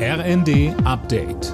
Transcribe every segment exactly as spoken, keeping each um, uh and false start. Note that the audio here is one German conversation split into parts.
R N D Update.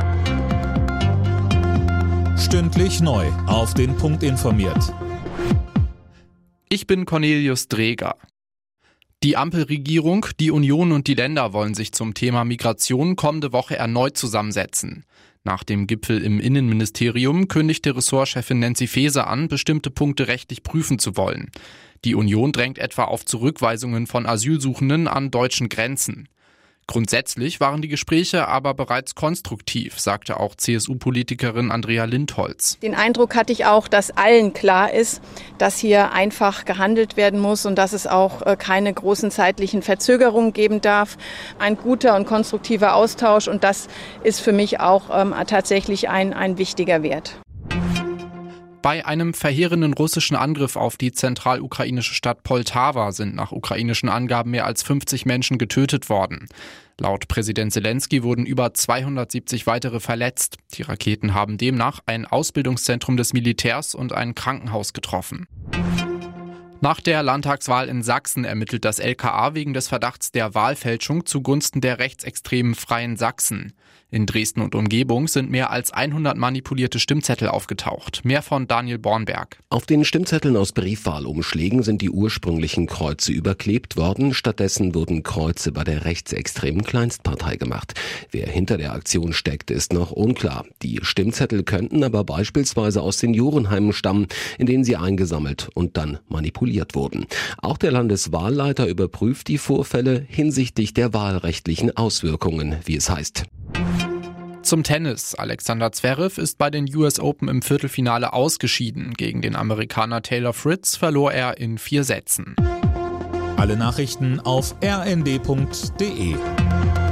Stündlich neu auf den Punkt informiert. Ich bin Cornelius Dreger. Die Ampelregierung, die Union und die Länder wollen sich zum Thema Migration kommende Woche erneut zusammensetzen. Nach dem Gipfel im Innenministerium kündigte Ressortchefin Nancy Faeser an, bestimmte Punkte rechtlich prüfen zu wollen. Die Union drängt etwa auf Zurückweisungen von Asylsuchenden an deutschen Grenzen. Grundsätzlich waren die Gespräche aber bereits konstruktiv, sagte auch C S U-Politikerin Andrea Lindholz. Den Eindruck hatte ich auch, dass allen klar ist, dass hier einfach gehandelt werden muss und dass es auch keine großen zeitlichen Verzögerungen geben darf. Ein guter und konstruktiver Austausch, und das ist für mich auch ähm, tatsächlich ein, ein wichtiger Wert. Bei einem verheerenden russischen Angriff auf die zentralukrainische Stadt Poltawa sind nach ukrainischen Angaben mehr als fünfzig Menschen getötet worden. Laut Präsident Zelensky wurden über zweihundertsiebzig weitere verletzt. Die Raketen haben demnach ein Ausbildungszentrum des Militärs und ein Krankenhaus getroffen. Nach der Landtagswahl in Sachsen ermittelt das L K A wegen des Verdachts der Wahlfälschung zugunsten der rechtsextremen Freien Sachsen. In Dresden und Umgebung sind mehr als hundert manipulierte Stimmzettel aufgetaucht. Mehr von Daniel Bornberg. Auf den Stimmzetteln aus Briefwahlumschlägen sind die ursprünglichen Kreuze überklebt worden. Stattdessen wurden Kreuze bei der rechtsextremen Kleinstpartei gemacht. Wer hinter der Aktion steckt, ist noch unklar. Die Stimmzettel könnten aber beispielsweise aus Seniorenheimen stammen, in denen sie eingesammelt und dann manipuliert wurden. Auch der Landeswahlleiter überprüft die Vorfälle hinsichtlich der wahlrechtlichen Auswirkungen, wie es heißt. Zum Tennis. Alexander Zverev ist bei den U S Open im Viertelfinale ausgeschieden. Gegen den Amerikaner Taylor Fritz verlor er in vier Sätzen. Alle Nachrichten auf r n d punkt d e.